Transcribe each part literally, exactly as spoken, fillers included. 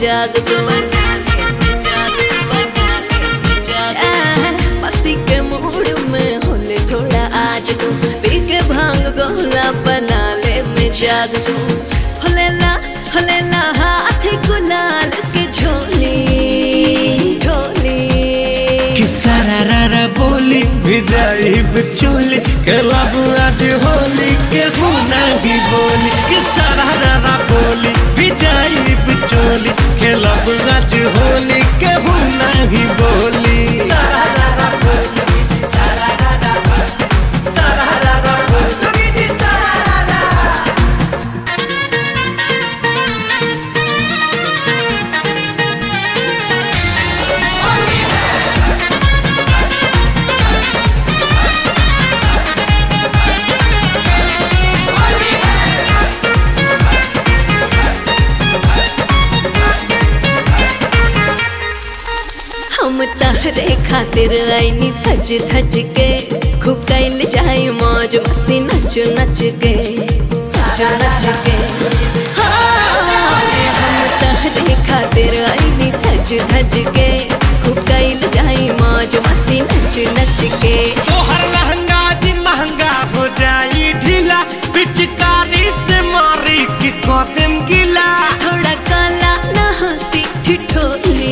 मिजाज तो मस्ती के मूड में होले थोड़ा आज तो पी के भांग गोला बना ले मिजाज तो होलेला होलेला हाथ गुलाल के झोली झोली कि सारा रारा बोली भिजाई बिचोली क्लब आज होली के गुना ही बोली कि सारा रारा बोली भिजाई बिचोली क्लब आज होली के गुना ही बोली सारा रारा बोली सारा रारा सारा रारा बोली सारा रारा हम तहरे खातिर आईनी सज धज के खूब कैल जाए मौज मस्ती नच नच के नच नच के हाँ, हम तहरे खातिर आईनी सज धज के खूब कैल जाए मौज मस्ती नच नच के तोहर लहंगा जी महंगा हो जाई ढीला पिचकारी से मारी की कदम गिला थोड़ा काला ना हंसी ठिठोली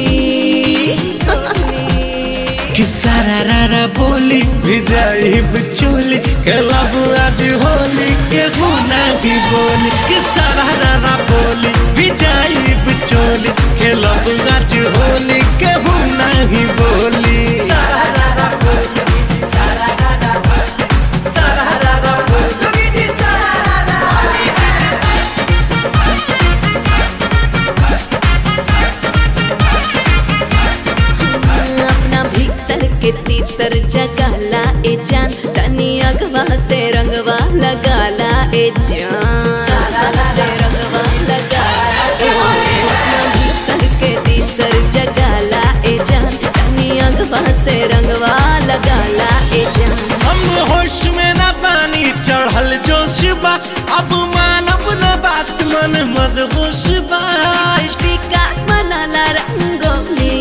कि सारा रारा बोली भिजाई बिचोली क्लब आज होली के गुना ही बोली कि सारा रारा बोली भिजाई बिचोली क्लब आज होली के गुना ही बोली सारा रारा बोली सारा रारा सारा रारा बोली सारा रारा अपना भीतर के तीतर जगाला ए जान तनी अगवा से रंगवा लगाला ए जान से रंगवा लगाला अपना भीतर के तीतर जगाला ए जान तनी अगवा से रंगवा लगाला ए जान हम होश में न पानी चढ़ल जोश बा अब मानव न बात मन मदहोश बा विकास मनाला रंगोली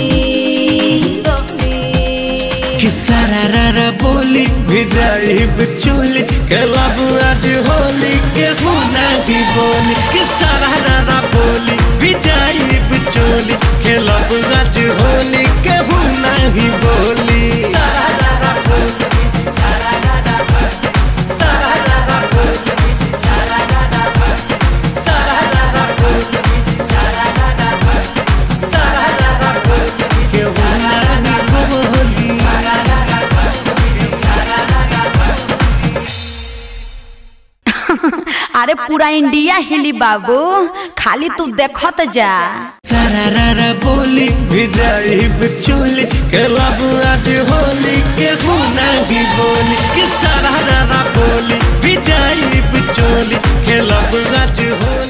कि सारा रारा बोली भिजाई बिचोली क्लब आज होली के गुना ही बोली कि सारा रारा बोली भिजाई बिचोली क्लब आज होली के गुना ही बोली सारा रारा बोली सारा रारा सारा रारा बोली सारा रारा सारा रारा बोली सारा रारा सारा रारा बोली के गुना ही बोली अरे पूरा इंडिया हिली बाबू खाली तू देखत जा सारा रारा बोली भिजाई बिचोली क्लब आज होली के गुना ही बोली कि सारा रारा बोली भिजाई बिचोली क्लब आज होली